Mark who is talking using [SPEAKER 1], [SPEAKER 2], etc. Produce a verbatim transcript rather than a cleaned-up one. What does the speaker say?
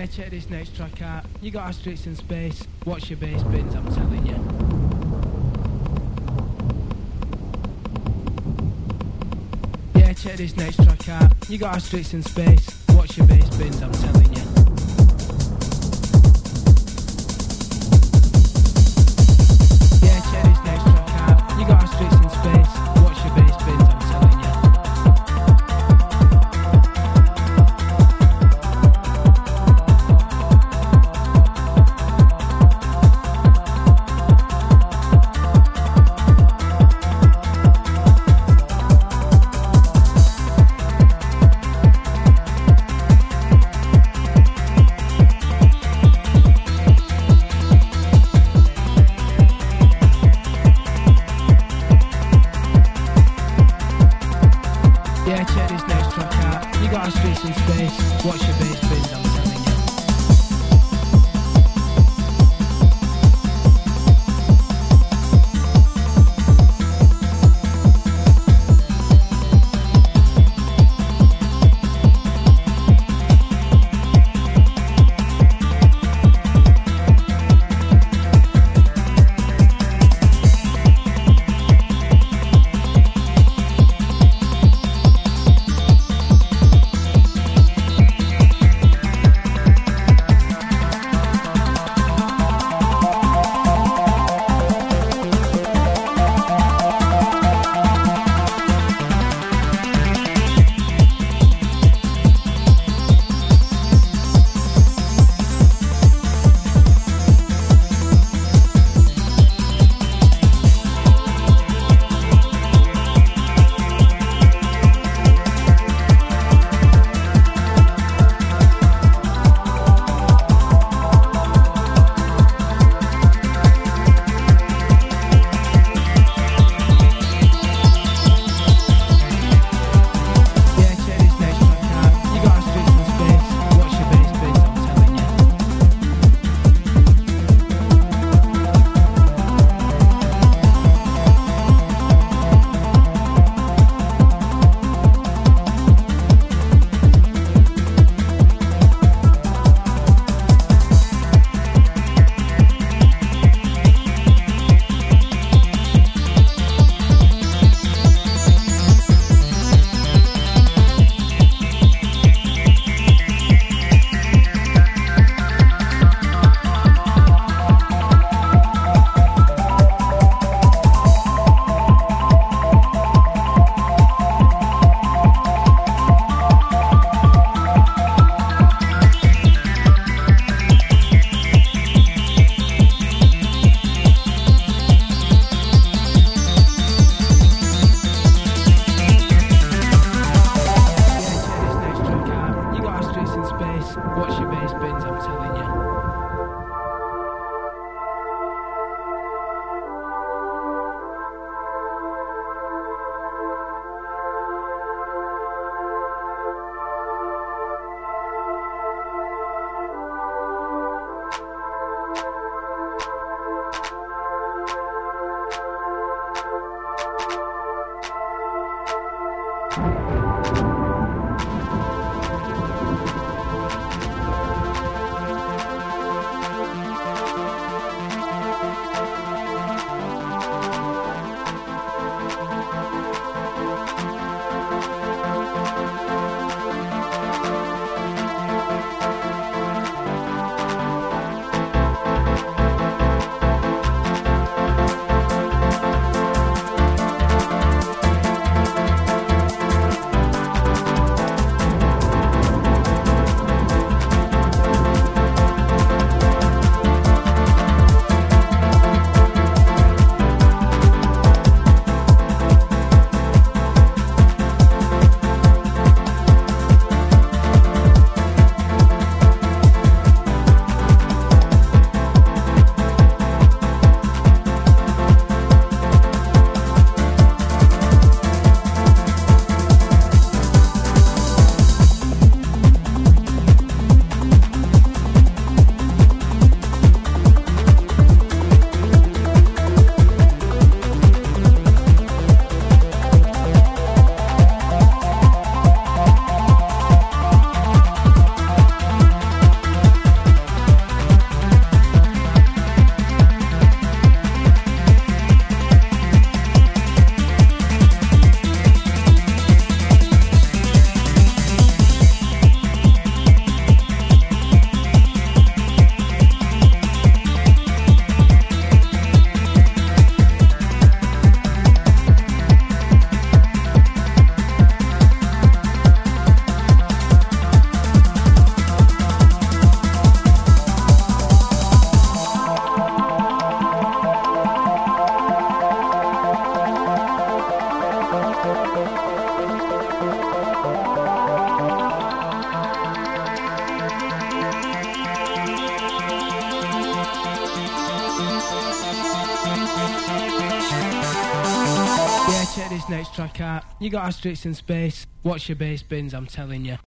[SPEAKER 1] Yeah, check this next track out. You got Asterix in space. Watch your bass bins, I'm telling you. Yeah, check this next track out. You got Asterix in space. Watch your bass bins, I'm telling you. Yeah, check this next track out. You got Asterix in space. Watch your bass bins, I'm telling you. check this next track out. You got Asterix in space. Watch your bass bins, I'm telling you.